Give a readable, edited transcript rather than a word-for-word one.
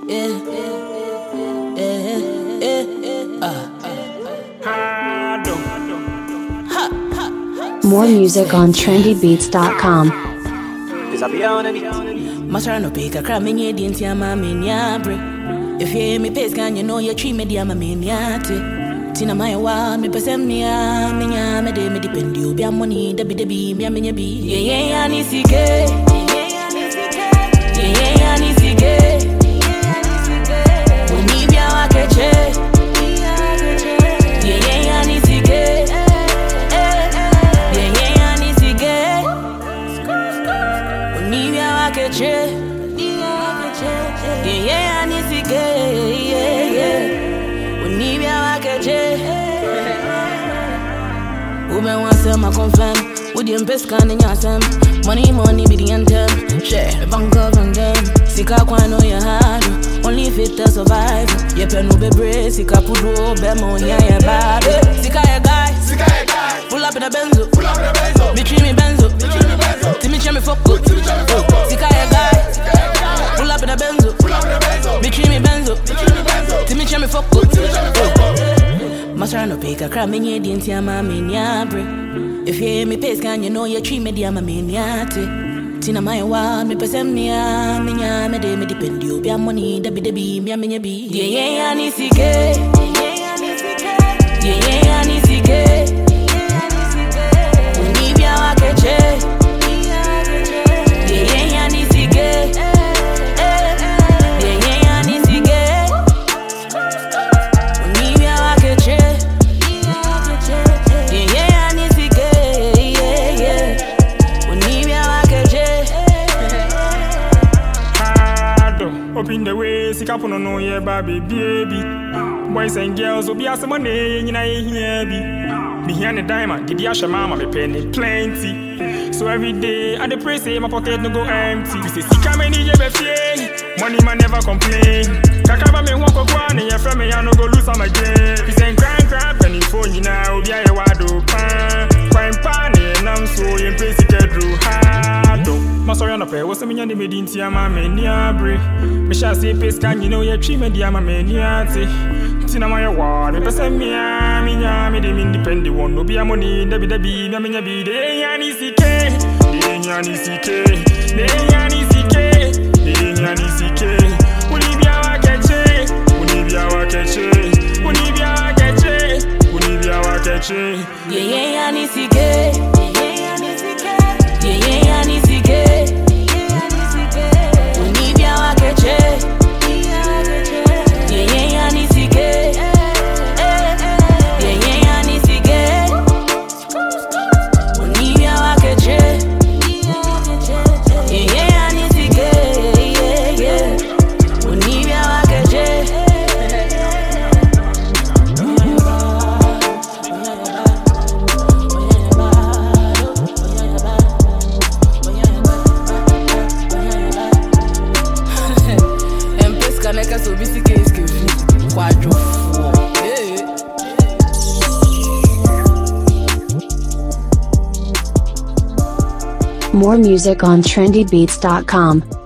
More music on trendybeats.com. Masarano pick a cram in your dintia, mamma, if you hear me pace, can you know your tree media, mamma, Tina my wild, me person me, minya, me de me depend you, be money, the be, me, be, yeah, Nisike, yeah, Nisike, when me be a catch, yeah, Nisike, yeah, Nisike, when me be a catch, yeah, Nisike, yeah. Women want some, I confirm. With the best kind of yasam. Money be the anthem. Share, bank of them. Sika kwa no ya hard. Only fit to survive. Ye pen no be brave. Sika pudo, bemo ya bad. Sika ya guy. Pull up in a benzo. Me treat me benzo. Timmy check me fuck good. Sika ya guy. Pull up in a benzo. Me treat me benzo. Timmy check me fuck good. Masarano pick a cram in your dintia, mamma, if you hear me pace, can you know your tree media, mamma, Tina my wild, me person me, minya, me de me depend you, be money, the be, me, be, yeah, Nisike, yeah, Nisike, when you be a catch, yeah, Nisike, yeah, Nisike, when you be a catch, yeah, Nisike, yeah, when you be a catch, open the way, Sikapuno no ye baby baby. Boys and girls will be as money in a here be. Behind the diamond, did Yasha mama be penny plenty. So every day I dey pray say my pocket no go empty. We say Sika many ye be fear. Money man never complain. Kakaba me walk on and your friend me I no go lose on my game. We say grand penny phone you now be a wado pan. Quine pan and I'm so in place to get through hard. Masori no pay what's the meaning me dintia mama niabre. Me shall say pace can you know your tree media mama niate. Tina my ward, me person me me de independent one no be a money, be me be de yanisike, de yanisike, de yanisike, de yanisike. Unibia wa keche, unibia wa keche, unibia wa keche, unibia wa keche. Yeah, yanisike, yeah, yanisike, unibia wa keche, yeah, yanisike. More music on trendybeats.com.